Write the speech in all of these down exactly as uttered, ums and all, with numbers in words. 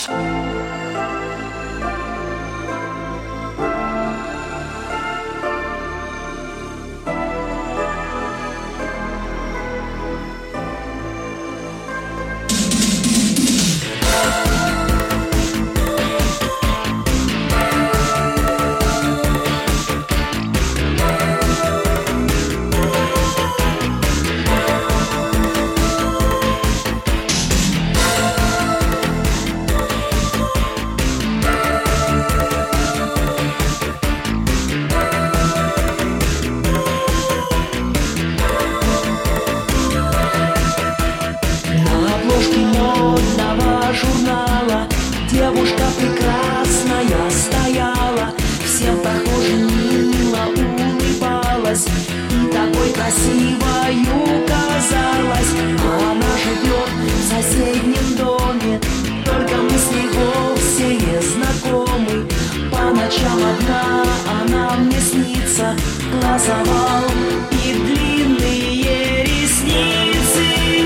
Журнала девушка прекрасная стояла, всем прохожим мило улыбалась и такой красивою казалась. А она живет в соседнем доме, только мы с ней вовсе не знакомы. По ночам одна она мне снится, глаз овал и длинные ресницы.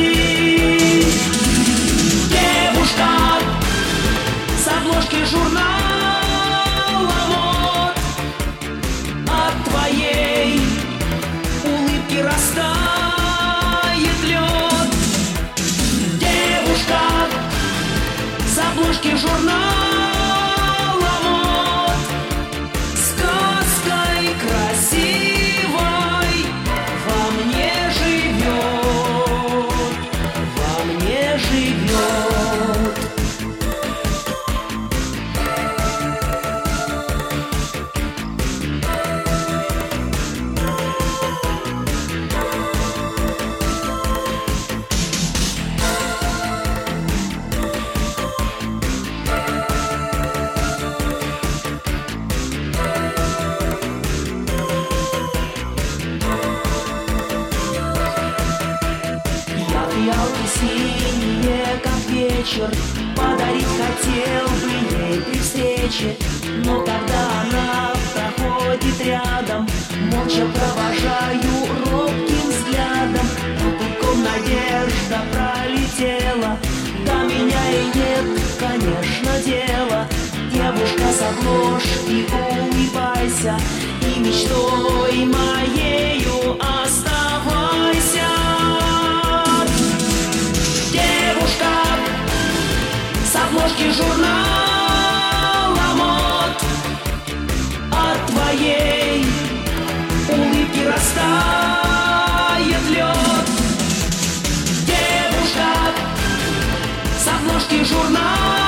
С обложки журнала вот от твоей улыбки растает лед. Девушка с обложки журнала вот сказкой красивой во мне живет, во мне живет. Фиалки синие, как вечер, подарить хотел бы ей при встрече. Но когда она проходит рядом, молча провожаю робким взглядом. Потоком надежда пролетела, до меня и нет, конечно, дела. Девушка с обложки, улыбайся, и мечтой моею оставайся. С обложки журнала мод от твоей улыбки растает лед. Девушка с обложки журнала